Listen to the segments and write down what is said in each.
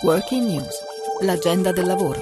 Working News, l'agenda del lavoro.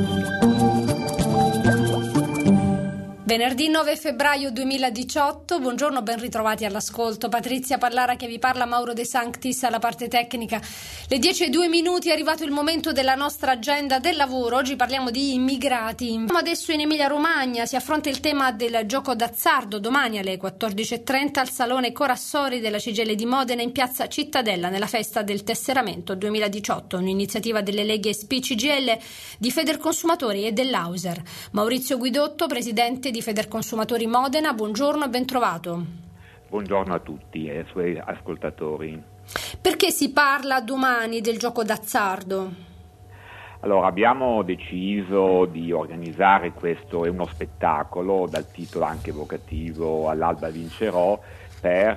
Venerdì 9 febbraio 2018, buongiorno, ben ritrovati all'ascolto. Patrizia Pallara che vi parla, Mauro De Sanctis alla parte tecnica. Le 10:02, è arrivato il momento della nostra agenda del lavoro. Oggi parliamo di immigrati. Adesso in Emilia Romagna si affronta il tema del gioco d'azzardo. Domani alle 14:30 al Salone Corassori della CGIL di Modena in piazza Cittadella nella festa del tesseramento 2018, un'iniziativa delle leghe SPI-CGIL, di Federconsumatori e dell'Auser. Maurizio Guidotto, presidente di Federconsumatori Modena, buongiorno e ben trovato. Buongiorno a tutti e ai suoi ascoltatori. Perché si parla domani del gioco d'azzardo? Allora, abbiamo deciso di organizzare questo, è uno spettacolo dal titolo anche evocativo All'alba vincerò, per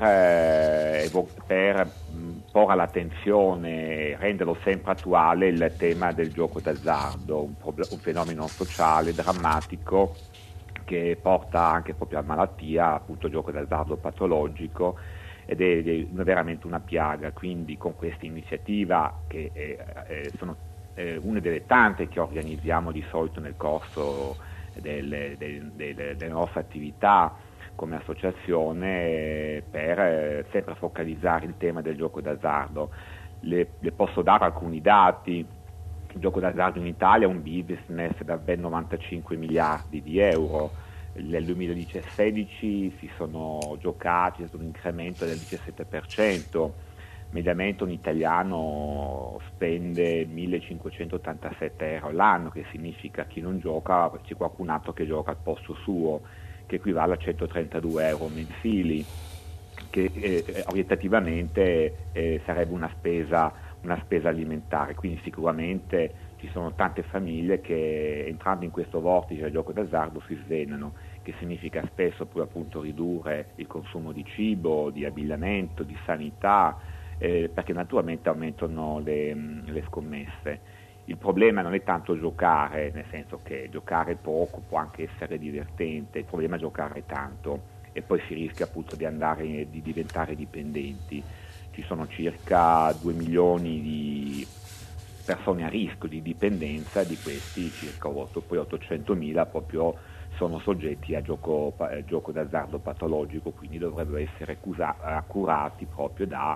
porre all'attenzione, renderlo sempre attuale il tema del gioco d'azzardo, un fenomeno sociale drammatico che porta anche proprio a malattia, appunto gioco d'azzardo patologico, ed è veramente una piaga. Quindi con questa iniziativa, che sono una delle tante che organizziamo di solito nel corso delle nostre attività come associazione, per sempre focalizzare il tema del gioco d'azzardo. Le posso dare alcuni dati. Il gioco d'azzardo in Italia è un business da ben 95 miliardi di euro. Nel 2016 si sono giocati, è stato un incremento del 17%. Mediamente un italiano spende 1.587 euro l'anno, che significa chi non gioca, c'è qualcun altro che gioca al posto suo, che equivale a 132 euro mensili, che orientativamente sarebbe una spesa alimentare. Quindi sicuramente ci sono tante famiglie che, entrando in questo vortice del gioco d'azzardo, si svenano, che significa spesso poi appunto ridurre il consumo di cibo, di abbigliamento, di sanità, perché naturalmente aumentano le scommesse. Il problema non è tanto giocare, nel senso che giocare poco può anche essere divertente, il problema è giocare tanto e poi si rischia appunto di diventare dipendenti. Ci sono circa 2 milioni di persone a rischio di dipendenza, di questi circa 800.000 proprio sono soggetti a gioco d'azzardo patologico, quindi dovrebbero essere accurati proprio da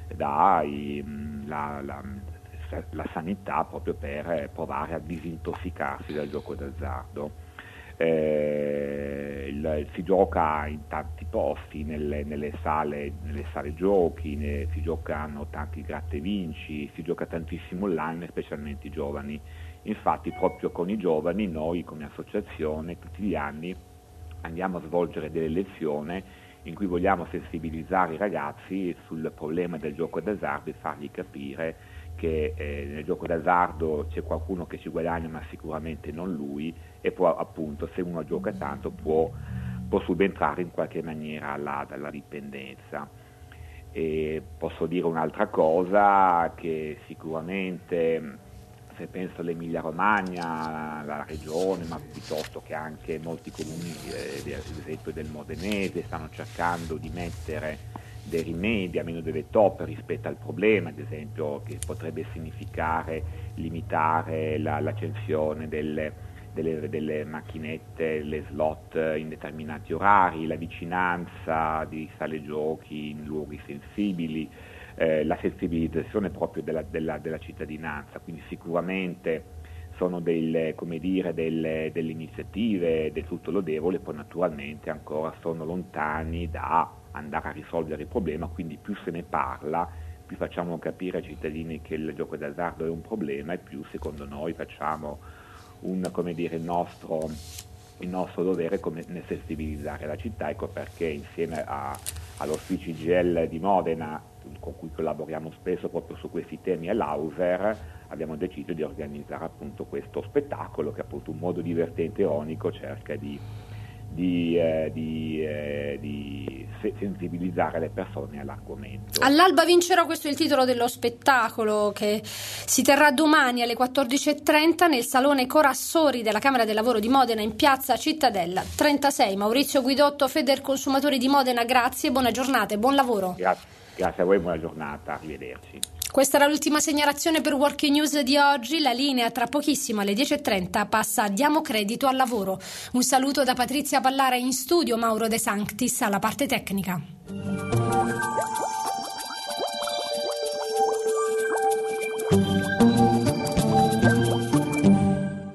la sanità, proprio per provare a disintossicarsi dal gioco d'azzardo. Si gioca in tanti posti, nelle sale giochi, si giocano tanti gratta e vinci, si gioca tantissimo online, specialmente i giovani. Infatti proprio con i giovani noi come associazione tutti gli anni andiamo a svolgere delle lezioni in cui vogliamo sensibilizzare i ragazzi sul problema del gioco d'azzardo e fargli capire che nel gioco d'azzardo c'è qualcuno che ci guadagna, ma sicuramente non lui, e poi appunto se uno gioca tanto può subentrare in qualche maniera dalla dipendenza. E posso dire un'altra cosa, che sicuramente, se penso all'Emilia Romagna, la regione, ma piuttosto che anche molti comuni, ad esempio del Modenese, stanno cercando di mettere dei rimedi, almeno delle toppe rispetto al problema, ad esempio che potrebbe significare limitare l'accensione delle macchinette, le slot in determinati orari, la vicinanza di sale giochi in luoghi sensibili, la sensibilizzazione proprio della cittadinanza. Quindi sicuramente sono delle iniziative del tutto lodevoli, poi naturalmente ancora sono lontani da andare a risolvere il problema, quindi più se ne parla, più facciamo capire ai cittadini che il gioco d'azzardo è un problema e più secondo noi facciamo il nostro dovere nel sensibilizzare la città. Ecco perché insieme allo SPI-CGIL di Modena, con cui collaboriamo spesso proprio su questi temi, all'Auser, abbiamo deciso di organizzare appunto questo spettacolo che appunto un modo divertente e ironico cerca di sensibilizzare le persone all'argomento. All'alba vincerò, questo è il titolo dello spettacolo che si terrà domani alle 14:30 nel Salone Corassori della Camera del Lavoro di Modena in piazza Cittadella 36. Maurizio Guidotto, Federconsumatori di Modena, grazie, buona giornata e buon lavoro. Grazie. Grazie a voi, buona giornata, arrivederci. Questa era l'ultima segnalazione per Working News di oggi. La linea tra pochissimo alle 10.30 passa a Diamo Credito al Lavoro. Un saluto da Patrizia Pallara in studio, Mauro De Sanctis alla parte tecnica.